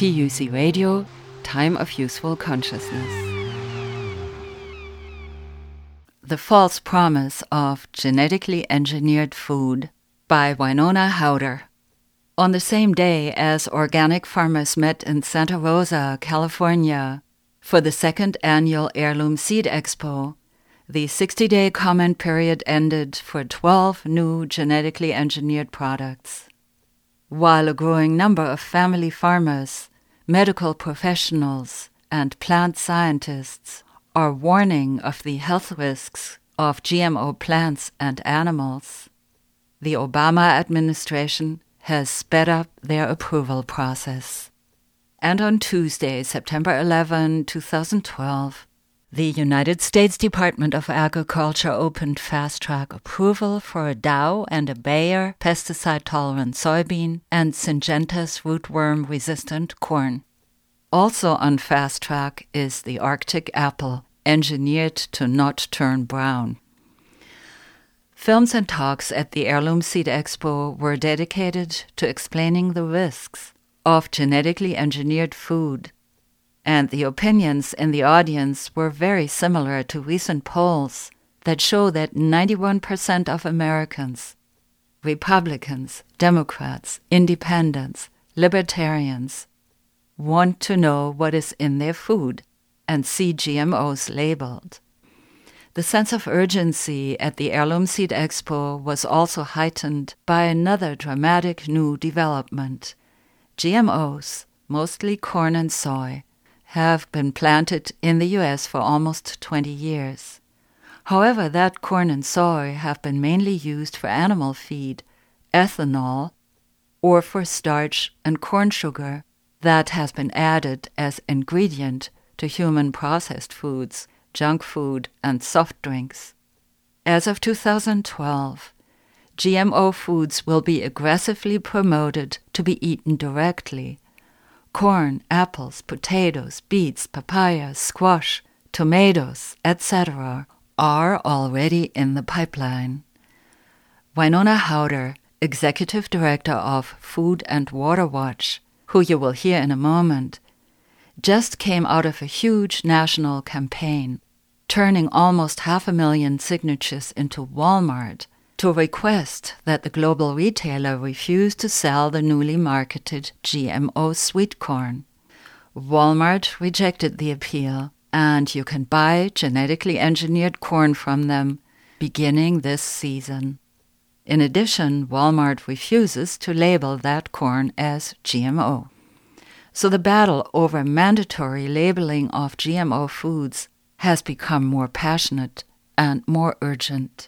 TUC Radio, Time of Useful Consciousness. The False Promise of Genetically Engineered Food by Winona Howder. On the same day as organic farmers met in Santa Rosa, California, for the second annual Heirloom Seed Expo, the 60-day comment period ended for 12 new genetically engineered products. While a growing number of family farmers, medical professionals, and plant scientists are warning of the health risks of GMO plants and animals, the Obama administration has sped up their approval process. And on Tuesday, September 11, 2012, the United States Department of Agriculture opened fast-track approval for a Dow and a Bayer pesticide-tolerant soybean and Syngenta's rootworm-resistant corn. Also on fast-track is the Arctic apple, engineered to not turn brown. Films and talks at the Heirloom Seed Expo were dedicated to explaining the risks of genetically engineered food, and the opinions in the audience were very similar to recent polls that show that 91% of Americans, Republicans, Democrats, Independents, Libertarians, want to know what is in their food and see GMOs labeled. The sense of urgency at the Heirloom Seed Expo was also heightened by another dramatic new development. GMOs, mostly corn and soy, have been planted in the U.S. for almost 20 years. However, that corn and soy have been mainly used for animal feed, ethanol, or for starch and corn sugar that has been added as ingredient to human processed foods, junk food, and soft drinks. As of 2012, GMO foods will be aggressively promoted to be eaten directly. Corn, apples, potatoes, beets, papaya, squash, tomatoes, etc. are already in the pipeline. Winona Howder, Executive Director of Food and Water Watch, who you will hear in a moment, just came out of a huge national campaign, turning almost 500,000 signatures into Walmart to request that the global retailer refuse to sell the newly marketed GMO sweet corn. Walmart rejected the appeal, and you can buy genetically engineered corn from them beginning this season. In addition, Walmart refuses to label that corn as GMO. So the battle over mandatory labeling of GMO foods has become more passionate and more urgent.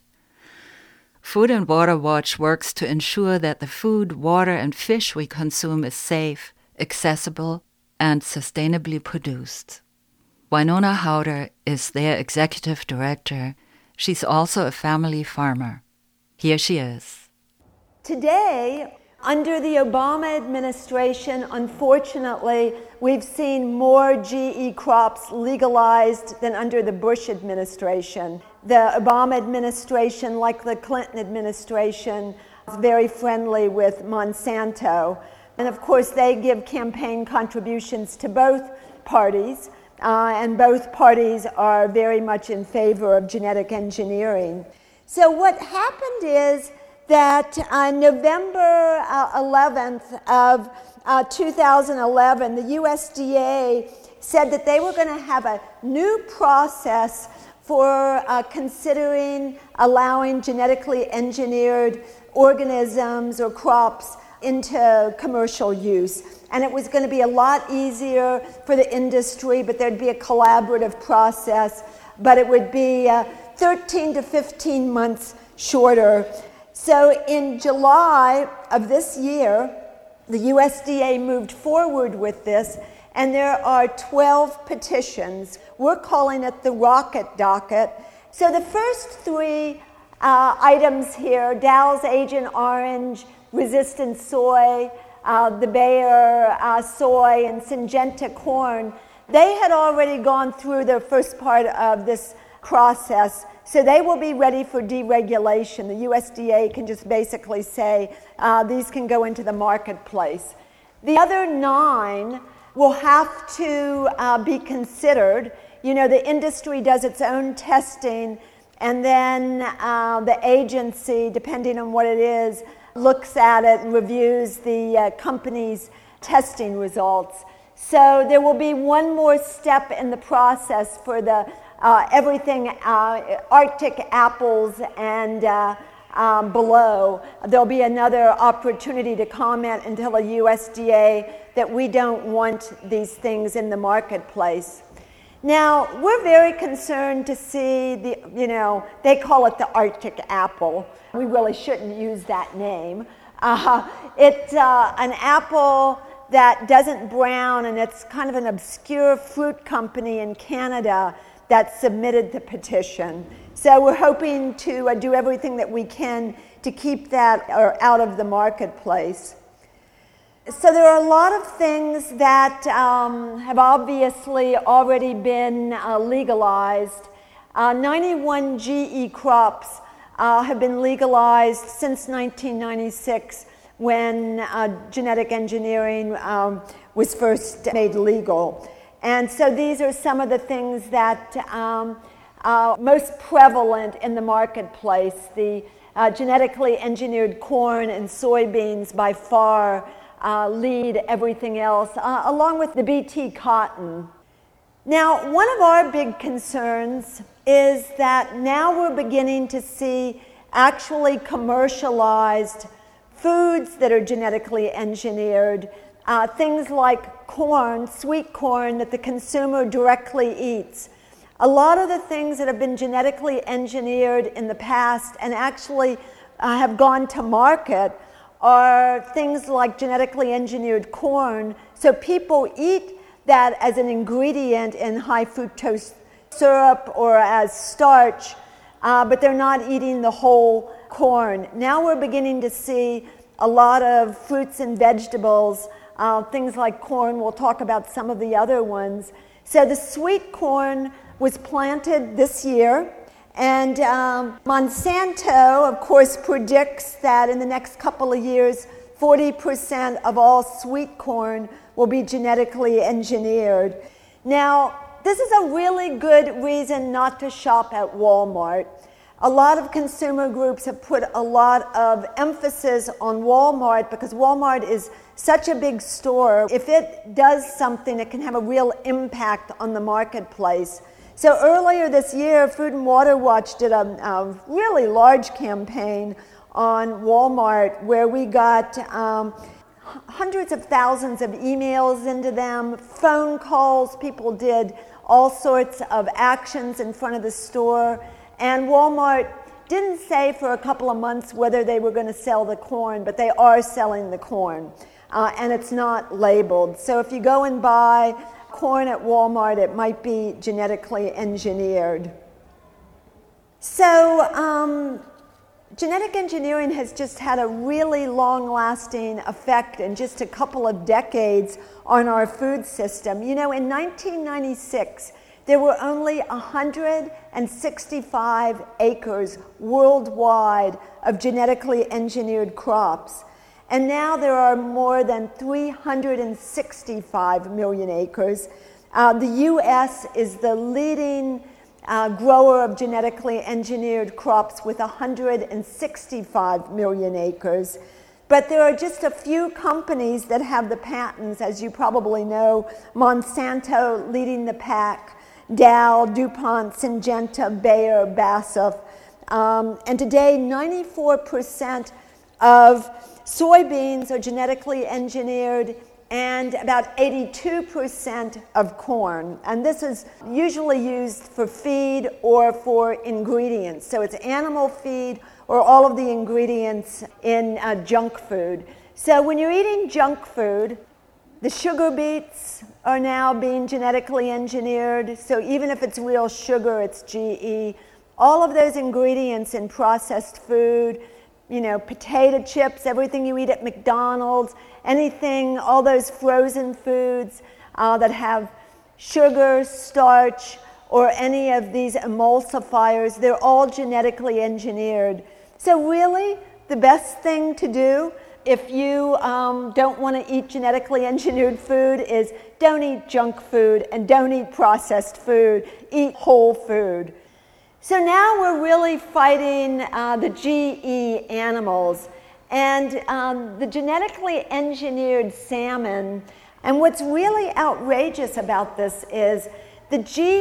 Food and Water Watch works to ensure that the food, water, and fish we consume is safe, accessible, and sustainably produced. Winona Howder is their executive director. She's also a family farmer. Here she is. Today, under the Obama administration, unfortunately, we've seen more GE crops legalized than under the Bush administration. The Obama administration, like the Clinton administration, is very friendly with Monsanto. And of course, they give campaign contributions to both parties, and both parties are very much in favor of genetic engineering. So what happened is that on November 11th of 2011, the USDA said that they were going to have a new process for considering allowing genetically engineered organisms or crops into commercial use. And it was going to be a lot easier for the industry, but there'd be a collaborative process, but it would be 13 to 15 months shorter. So in July of this year, the USDA moved forward with this, and there are 12 petitions. We're calling it the Rocket Docket. So the first three items here, Dow's Agent Orange, resistant soy, the Bayer soy, and Syngenta corn, they had already gone through the first part of this process. So they will be ready for deregulation. The USDA can just basically say these can go into the marketplace. The other 9 will have to be considered. You know, the industry does its own testing, and then the agency, depending on what it is, looks at it and reviews the company's testing results. So there will be one more step in the process for the everything Arctic apples and below. There'll be another opportunity to comment until the USDA that we don't want these things in the marketplace. Now, we're very concerned to see they call it the Arctic apple. We really shouldn't use that name. It's an apple that doesn't brown, and it's kind of an obscure fruit company in Canada that submitted the petition. So we're hoping to do everything that we can to keep that out of the marketplace. So there are a lot of things that have obviously already been legalized. 91 GE crops have been legalized since 1996, when genetic engineering was first made legal. And so these are some of the things that most prevalent in the marketplace. The genetically engineered corn and soybeans by far lead everything else, along with the BT cotton. Now, one of our big concerns is that now we're beginning to see actually commercialized foods that are genetically engineered, things like corn, sweet corn, that the consumer directly eats. A lot of the things that have been genetically engineered in the past and actually have gone to market are things like genetically engineered corn. So people eat that as an ingredient in high fructose syrup or as starch, but they're not eating the whole corn. Now we're beginning to see a lot of fruits and vegetables, things like corn. We'll talk about some of the other ones. So the sweet corn was planted this year, and Monsanto, of course, predicts that in the next couple of years, 40% of all sweet corn will be genetically engineered. Now, this is a really good reason not to shop at Walmart. A lot of consumer groups have put a lot of emphasis on Walmart because Walmart is such a big store. If it does something, it can have a real impact on the marketplace. So earlier this year, Food and Water Watch did a really large campaign on Walmart where we got hundreds of thousands of emails into them, phone calls. People did all sorts of actions in front of the store. And Walmart didn't say for a couple of months whether they were going to sell the corn, but they are selling the corn. And it's not labeled. So if you go and buy corn at Walmart, it might be genetically engineered. So genetic engineering has just had a really long-lasting effect in just a couple of decades on our food system. You know, in 1996, there were only 165 acres worldwide of genetically engineered crops. And now there are more than 365 million acres. The U.S. is the leading grower of genetically engineered crops with 165 million acres. But there are just a few companies that have the patents, as you probably know. Monsanto leading the pack, Dow, DuPont, Syngenta, Bayer, BASF. And today, 94% of soybeans are genetically engineered, and about 82% of corn. And this is usually used for feed or for ingredients. So it's animal feed or all of the ingredients in junk food. So when you're eating junk food, the sugar beets are now being genetically engineered. So even if it's real sugar, it's GE. All of those ingredients in processed food, you know, potato chips, everything you eat at McDonald's, anything, all those frozen foods that have sugar, starch, or any of these emulsifiers, they're all genetically engineered. So really, the best thing to do, if you don't want to eat genetically engineered food is don't eat junk food and don't eat processed food, eat whole food. So now we're really fighting the GE animals and the genetically engineered salmon. And what's really outrageous about this is the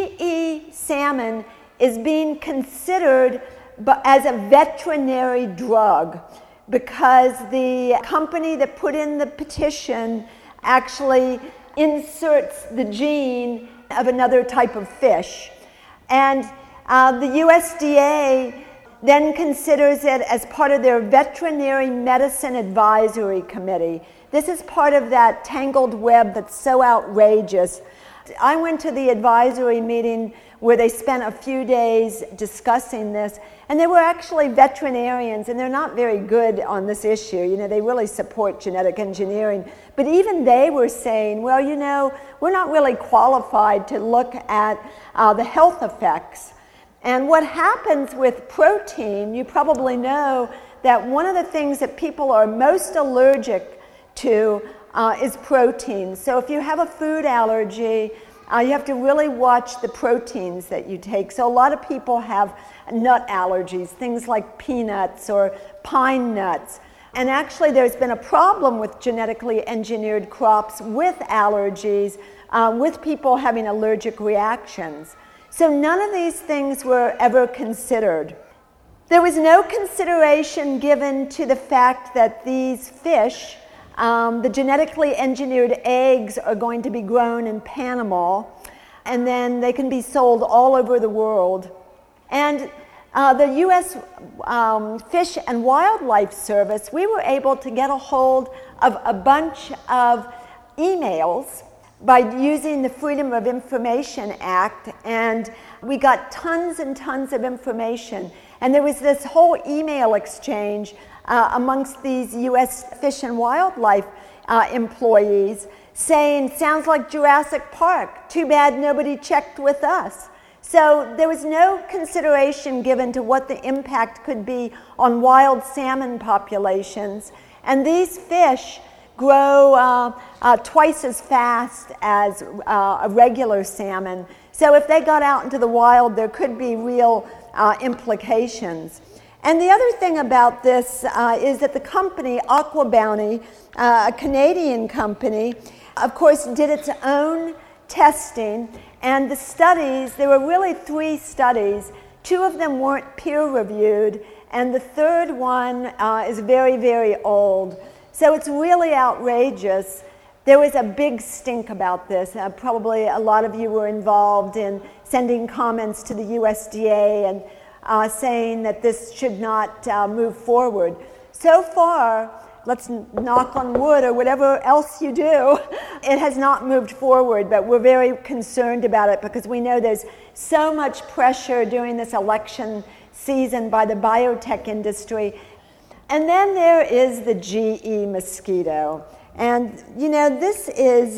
GE salmon is being considered as a veterinary drug because the company that put in the petition actually inserts the gene of another type of fish. And the USDA then considers it as part of their Veterinary Medicine Advisory Committee. This is part of that tangled web that's so outrageous. I went to the advisory meeting where they spent a few days discussing this, and they were actually veterinarians, and they're not very good on this issue. You know, they really support genetic engineering. But even they were saying, well, you know, we're not really qualified to look at the health effects. And what happens with protein, you probably know that one of the things that people are most allergic to is protein. So if you have a food allergy, you have to really watch the proteins that you take. So a lot of people have nut allergies, things like peanuts or pine nuts. And actually there's been a problem with genetically engineered crops with allergies, with people having allergic reactions. So none of these things were ever considered. There was no consideration given to the fact that these fish, the genetically engineered eggs are going to be grown in Panama, and then they can be sold all over the world. And the U.S. Fish and Wildlife Service, we were able to get a hold of a bunch of emails by using the Freedom of Information Act, and we got tons and tons of information. And there was this whole email exchange amongst these U.S. Fish and Wildlife employees saying, sounds like Jurassic Park, too bad nobody checked with us. So there was no consideration given to what the impact could be on wild salmon populations. And these fish grow twice as fast as a regular salmon. So if they got out into the wild, there could be real implications. And the other thing about this is that the company, Aqua Bounty, a Canadian company, of course, did its own testing. And the studies, there were really 3 studies. 2 of them weren't peer-reviewed, and the third one is very, very old. So it's really outrageous. There was a big stink about this. Probably a lot of you were involved in sending comments to the USDA and saying that this should not move forward. So far, let's knock on wood or whatever else you do, it has not moved forward, but we're very concerned about it because we know there's so much pressure during this election season by the biotech industry. And then there is the GE mosquito. And, you know, this is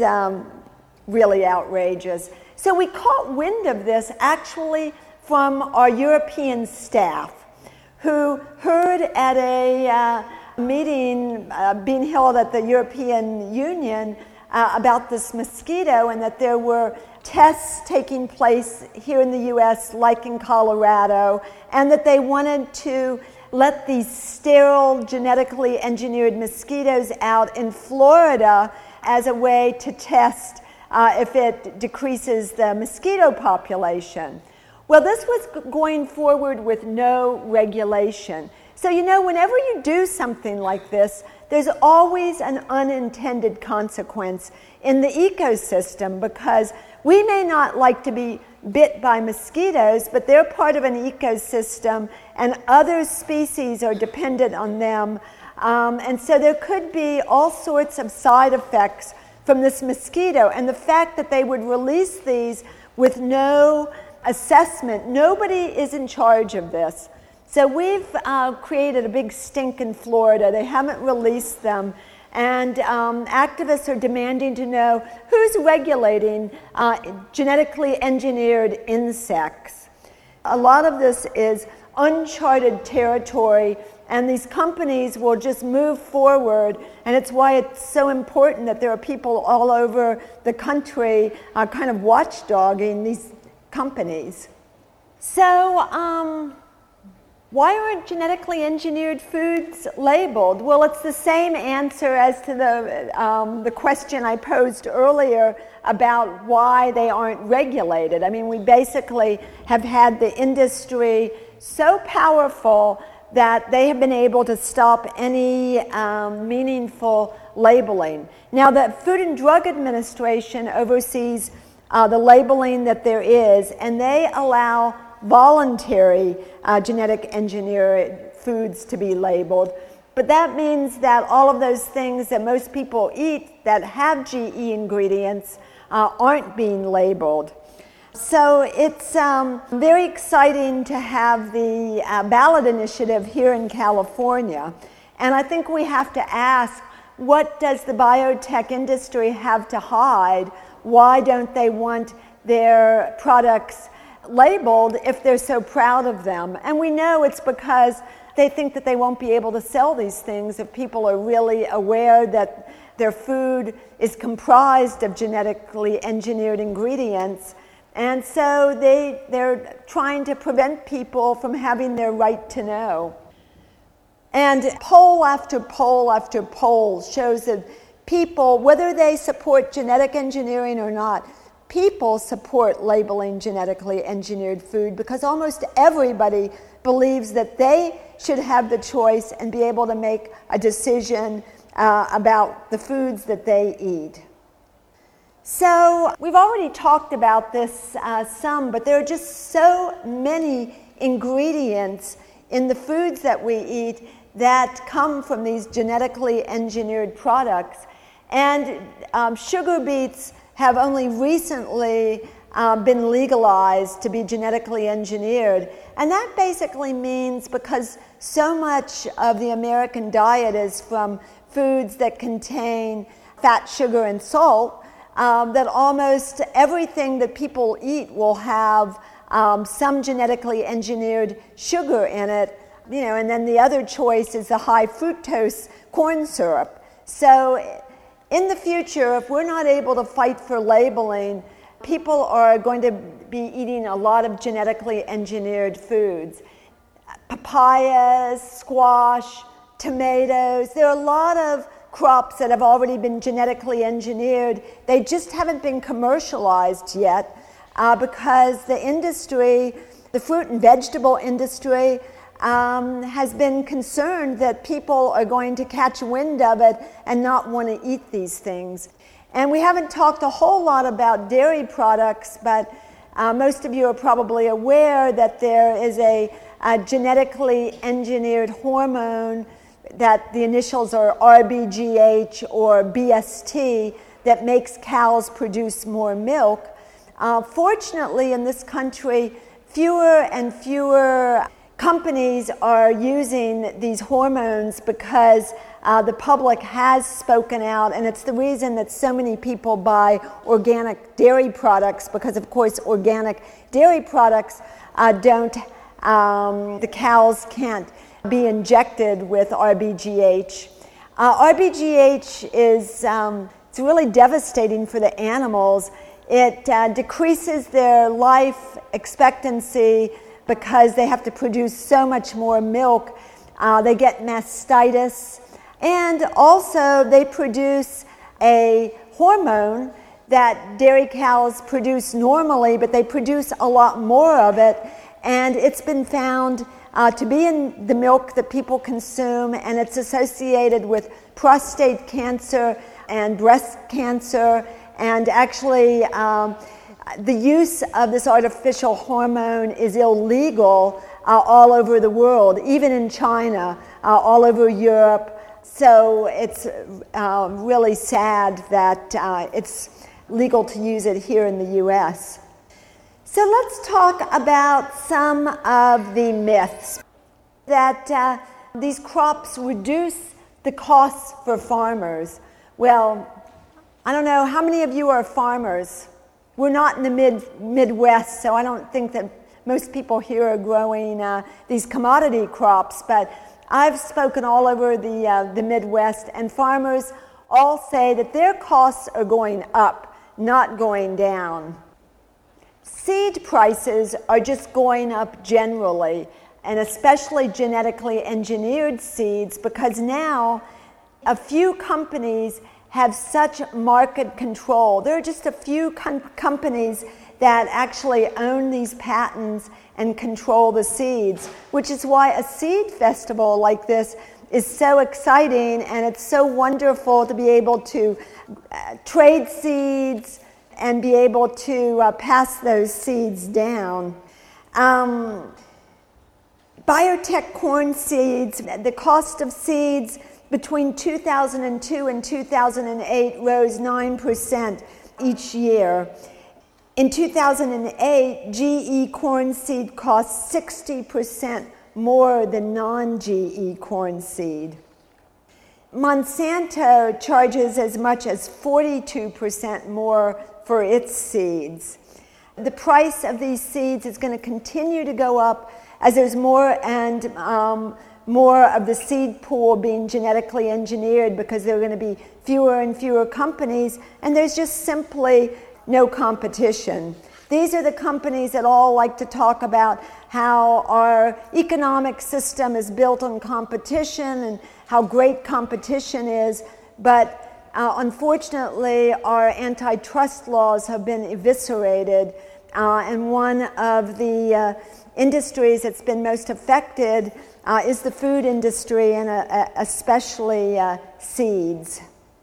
really outrageous. So we caught wind of this actually from our European staff who heard at a meeting being held at the European Union about this mosquito, and that there were tests taking place here in the US, like in Colorado, and that they wanted to let these sterile, genetically engineered mosquitoes out in Florida as a way to test if it decreases the mosquito population. Well, this was going forward with no regulation. So, you know, whenever you do something like this, there's always an unintended consequence in the ecosystem, because we may not like to be bit by mosquitoes, but they're part of an ecosystem and other species are dependent on them. And so there could be all sorts of side effects from this mosquito. And the fact that they would release these with no assessment, nobody is in charge of this. So we've created a big stink in Florida. They haven't released them. And activists are demanding to know who's regulating genetically engineered insects. A lot of this is uncharted territory and these companies will just move forward, and it's why it's so important that there are people all over the country kind of watchdogging these companies. So, why aren't genetically engineered foods labeled? Well, it's the same answer as to the question I posed earlier about why they aren't regulated. I mean, we basically have had the industry so powerful that they have been able to stop any meaningful labeling. Now, the Food and Drug Administration oversees the labeling that there is, and they allow voluntary genetic engineered foods to be labeled. But that means that all of those things that most people eat that have GE ingredients aren't being labeled. So it's very exciting to have the ballot initiative here in California. And I think we have to ask, what does the biotech industry have to hide? Why don't they want their products labeled if they're so proud of them? And we know it's because they think that they won't be able to sell these things if people are really aware that their food is comprised of genetically engineered ingredients. And so they're trying to prevent people from having their right to know. And poll after poll after poll shows that people, whether they support genetic engineering or not, people support labeling genetically engineered food because almost everybody believes that they should have the choice and be able to make a decision about the foods that they eat. So we've already talked about this some, but there are just so many ingredients in the foods that we eat that come from these genetically engineered products. And sugar beets have only recently been legalized to be genetically engineered. And that basically means because so much of the American diet is from foods that contain fat, sugar, and salt, that almost everything that people eat will have some genetically engineered sugar in it, and then the other choice is the high fructose corn syrup. So in the future, if we're not able to fight for labeling, people are going to be eating a lot of genetically engineered foods. Papayas, squash, tomatoes. There are a lot of crops that have already been genetically engineered. They just haven't been commercialized yet because the industry, the fruit and vegetable industry, has been concerned that people are going to catch wind of it and not want to eat these things. And we haven't talked a whole lot about dairy products, but most of you are probably aware that there is a genetically engineered hormone that the initials are RBGH or BST that makes cows produce more milk. Fortunately, in this country, fewer and fewer companies are using these hormones because the public has spoken out, and it's the reason that so many people buy organic dairy products because, of course, organic dairy products the cows can't be injected with RBGH. RBGH is it's really devastating for the animals. It decreases their life expectancy because they have to produce so much more milk. They get mastitis. And also they produce a hormone that dairy cows produce normally, but they produce a lot more of it. And it's been found to be in the milk that people consume, and it's associated with prostate cancer and breast cancer. And actually, the use of this artificial hormone is illegal all over the world, even in China, all over Europe. So it's really sad that it's legal to use it here in the U.S. So let's talk about some of the myths that these crops reduce the costs for farmers. Well, I don't know, how many of you are farmers? We're not in the Midwest, so I don't think that most people here are growing these commodity crops, but I've spoken all over the Midwest, and farmers all say that their costs are going up, not going down. Seed prices are just going up generally, and especially genetically engineered seeds, because now a few companies have such market control. There are just a few companies that actually own these patents and control the seeds, which is why a seed festival like this is so exciting, and it's so wonderful to be able to trade seeds and be able to pass those seeds down. Biotech corn seeds, the cost of seeds between 2002 and 2008 rose 9% each year. In 2008, GE corn seed cost 60% more than non-GE corn seed. Monsanto charges as much as 42% more for its seeds. The price of these seeds is going to continue to go up as there's more and more of the seed pool being genetically engineered, because there are going to be fewer and fewer companies, and there's just simply no competition. These are the companies that all like to talk about how our economic system is built on competition and how great competition is, but unfortunately our antitrust laws have been eviscerated, and one of the industries that's been most affected is the food industry, and especially seeds.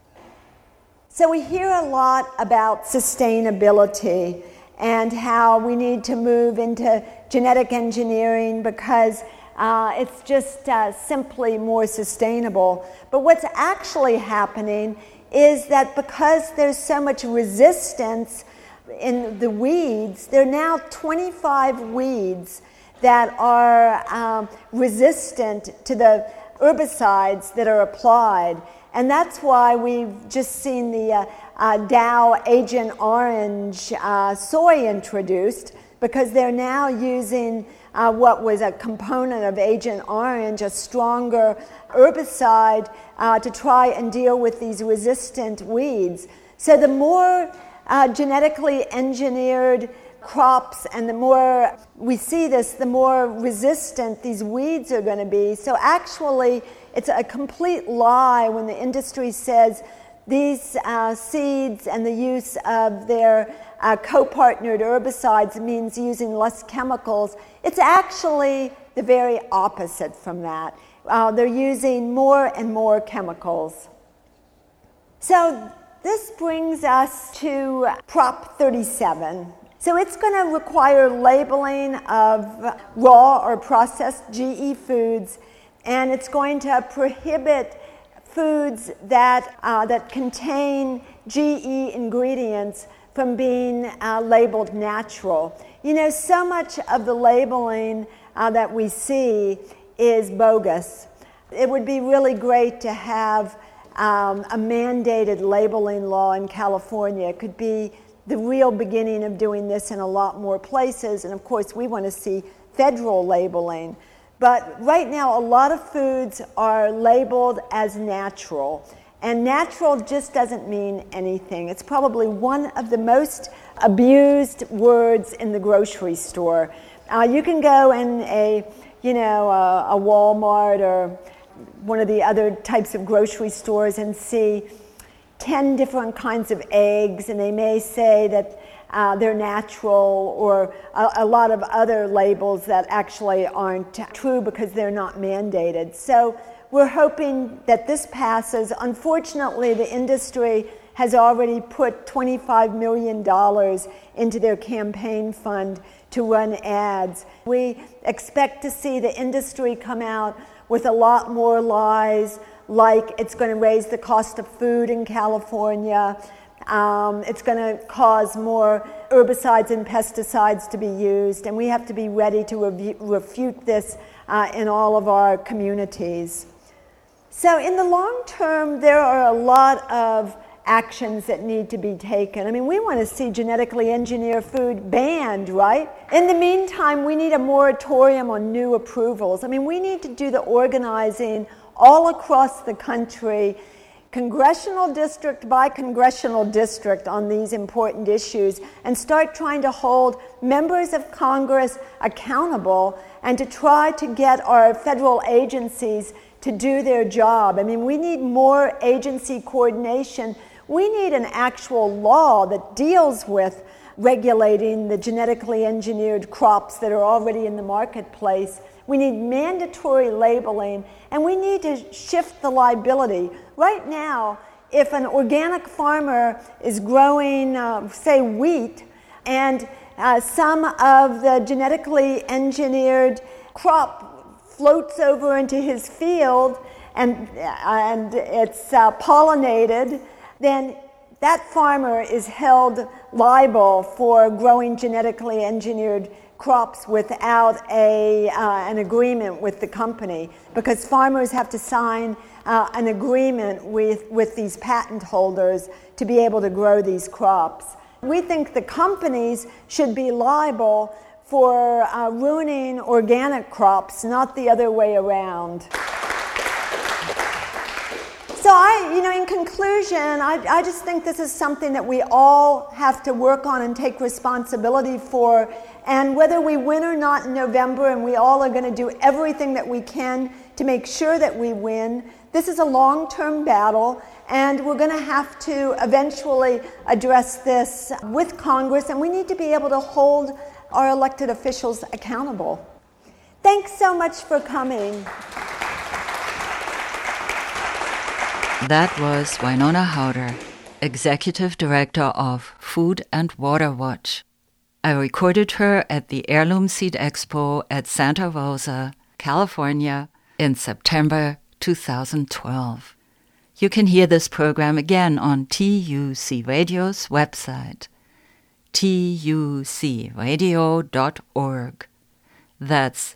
So we hear a lot about sustainability and how we need to move into genetic engineering because it's just simply more sustainable. But what's actually happening is that because there's so much resistance in the weeds, there are now 25 weeds that are resistant to the herbicides that are applied. And that's why we've just seen the Dow Agent Orange soy introduced, because they're now using what was a component of Agent Orange, a stronger herbicide, to try and deal with these resistant weeds. So the more genetically engineered crops and the more we see this, the more resistant these weeds are going to be. So actually, it's a complete lie when the industry says these seeds and the use of their co-partnered herbicides means using less chemicals. It's actually the very opposite from that. They're using more and more chemicals. So this brings us to Prop 37. So it's going to require labeling of raw or processed GE foods, and it's going to prohibit foods that contain GE ingredients from being labeled natural. You know, so much of the labeling that we see is bogus. It would be really great to have a mandated labeling law in California. It could be the real beginning of doing this in a lot more places, and of course we want to see federal labeling. But right now a lot of foods are labeled as natural, and natural just doesn't mean anything. It's probably one of the most abused words in the grocery store. You can go in a Walmart or one of the other types of grocery stores and see 10 different kinds of eggs, and they may say that they're natural, or a lot of other labels that actually aren't true because they're not mandated. So we're hoping that this passes. Unfortunately, the industry has already put $25 million into their campaign fund to run ads. We expect to see the industry come out with a lot more lies, like it's going to raise the cost of food in California, it's going to cause more herbicides and pesticides to be used, and we have to be ready to refute this in all of our communities. So in the long term, there are a lot of actions that need to be taken. I mean, we want to see genetically engineered food banned, right? In the meantime, we need a moratorium on new approvals. I mean, we need to do the organizing all across the country, congressional district by congressional district, on these important issues, and start trying to hold members of Congress accountable and to try to get our federal agencies to do their job. I mean, we need more agency coordination. We need an actual law that deals with regulating the genetically engineered crops that are already in the marketplace. We need mandatory labeling, and we need to shift the liability. Right now, if an organic farmer is growing, say, wheat, and some of the genetically engineered crop floats over into his field and it's pollinated, then that farmer is held liable for growing genetically engineered crops without an agreement with the company, because farmers have to sign an agreement with these patent holders to be able to grow these crops. We think the companies should be liable for ruining organic crops, not the other way around. So in conclusion, I just think this is something that we all have to work on and take responsibility for. And whether we win or not in November, and we all are going to do everything that we can to make sure that we win, this is a long-term battle, and we're going to have to eventually address this with Congress, and we need to be able to hold our elected officials accountable. Thanks so much for coming. That was Winona Howder, Executive Director of Food and Water Watch. I recorded her at the Heirloom Seed Expo at Santa Rosa, California, in September 2012. You can hear this program again on TUC Radio's website, tucradio.org. That's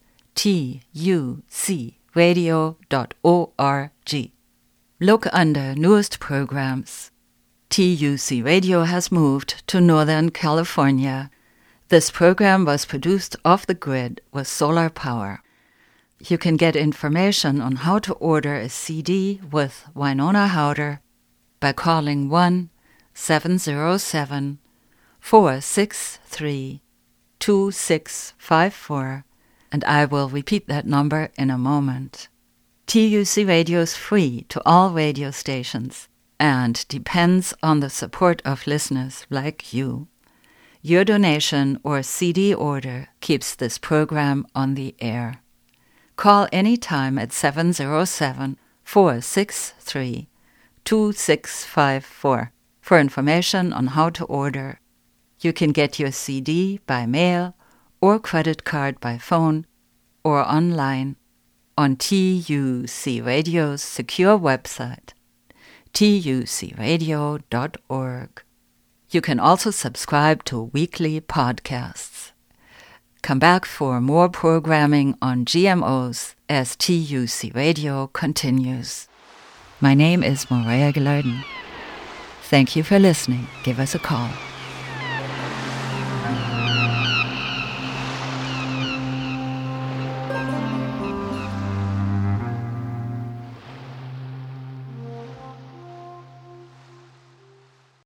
tucradio.org. Look under Newest Programs. TUC Radio has moved to Northern California. This program was produced off the grid with solar power. You can get information on how to order a CD with Winona Howder by calling 1-707-463-2654, and I will repeat that number in a moment. TUC Radio is free to all radio stations and depends on the support of listeners like you. Your donation or CD order keeps this program on the air. Call anytime at 707-463-2654 for information on how to order. You can get your CD by mail or credit card by phone or online on TUC Radio's secure website, tucradio.org. You can also subscribe to weekly podcasts. Come back for more programming on GMOs as TUC Radio continues. My name is Maria Gilardin. Thank you for listening. Give us a call.